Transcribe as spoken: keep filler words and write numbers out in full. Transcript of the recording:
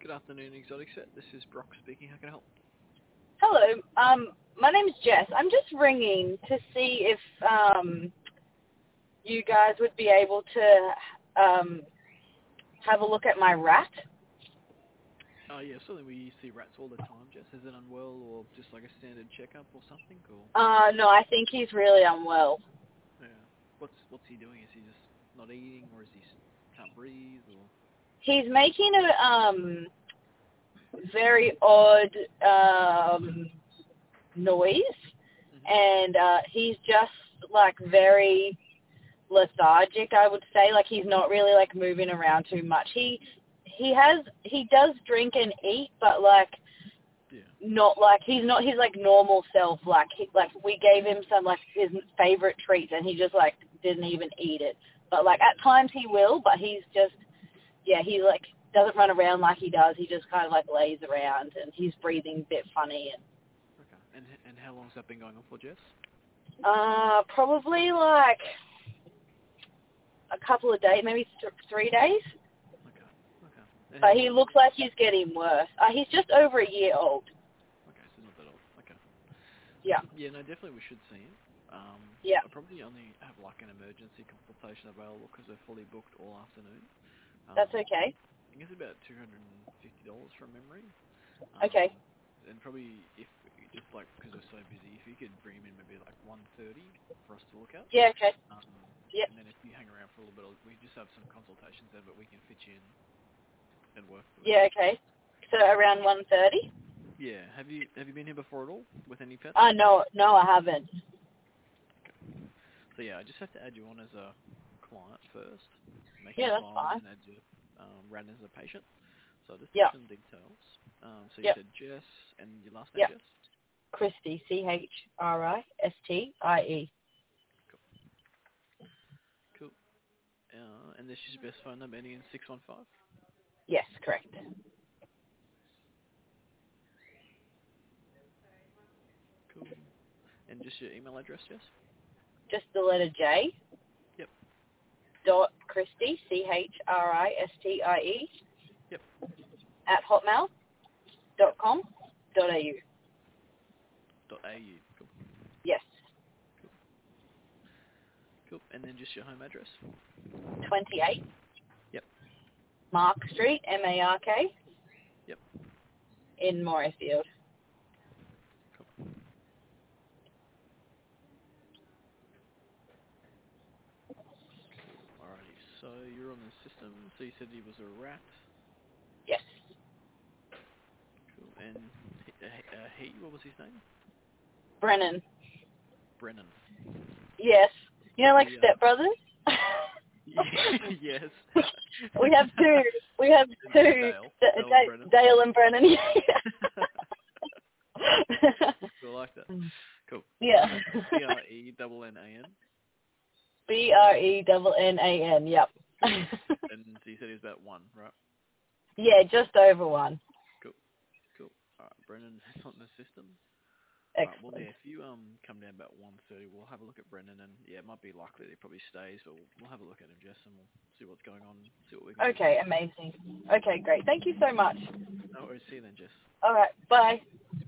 Good afternoon, Exotic Set. This is Brock speaking. How can I help? Hello. Um, my name is Jess. I'm just ringing to see if um, you guys would be able to um, have a look at my rat. Oh, yeah, certainly we see rats all the time, Jess. Is it unwell or just like a standard checkup or something? Or Uh, no, I think he's really unwell. yeah, what's what's he doing? Is he just not eating, or is he s- can't breathe, or He's making a um, very odd um, noise, hmm and uh, he's just like very lethargic, I would say. Like he's not really like moving around too much. He he has he does drink and eat, but like yeah, not like he's not his like normal self. Like he, like we gave him some like his favorite treats, and he just like didn't even eat it. But like at yeah, times he will, but he's just yeah he like doesn't run around like he does. He just kind of like lays around, and he's breathing a bit funny. And okay. And and how long's that been going on for, Jess? uh probably like a couple of days, maybe th- three days. Okay, okay. And But how's he he? looks like he's getting worse. Uh, he's just over a year old. Okay, so not that old. Okay. Yeah, Yeah, no, definitely we should see him. Um, yeah, I probably only have like an emergency consultation available because we're fully booked all afternoon. that's Um, okay. I think it's about two hundred and fifty dollars from memory. Okay. Um, and probably if just like because we're so busy, if you could bring him in maybe like one thirty for us to look at. Yeah, okay. Um, Yeah, and then if you hang around for a little bit, we just have some consultations then, but we can fit you in and work with it. yeah, okay. So around one thirty? Yeah. Have you have you been here before at all with any pets? Uh, no, no, I haven't. Okay. So yeah, I just have to add you on as a client first, make you Yeah, a that's file, and fine. then add you um, Ran as a patient. So I'll just take Yeah, some details. Um, so you yeah, said Jess and your last name, yeah. Jess? Christy, C H R I S T I E. Cool. Cool. Uh, and this is your best phone number ending in six one five? Yes, correct. Cool. And just your email address, Jess? Just the letter J Yep. dot Christy, C H R I S T I E, Yep. at hotmail dot Yep. com dot au. Dot .au. Cool. Yes. Cool. Cool. And then just your home address? twenty-eight Yep. Mark Street, M A R K, Yep. in Morayfield. Cool. Cool. Alrighty. So you're on the system. So you said he was a rat. Yes. Cool. And he, uh, uh, he what was his name? Brennan. Brennan. Yes. You know, like The uh, Step Brothers? yes. we have two. We have And two. Dale. D- Dale and D- Brennan. Dale and Brennan. Cool, I like that. Cool. yeah. And that's B R E double N A N. B R E double N A N. Yep. Cool. And you said he was about one, right? yeah, just over one. Cool. Cool. All right, Brennan is on the system. All right. Well, Excellent. yeah. If you um come down about one thirty, we'll have a look at Brennan, and yeah, it might be likely that he probably stays, but we'll, we'll have a look at him, Jess, and we'll see what's going on, see what we can do for Okay, you. amazing. Okay, great. Thank you so much. No worries. See you then, Jess. All right, bye.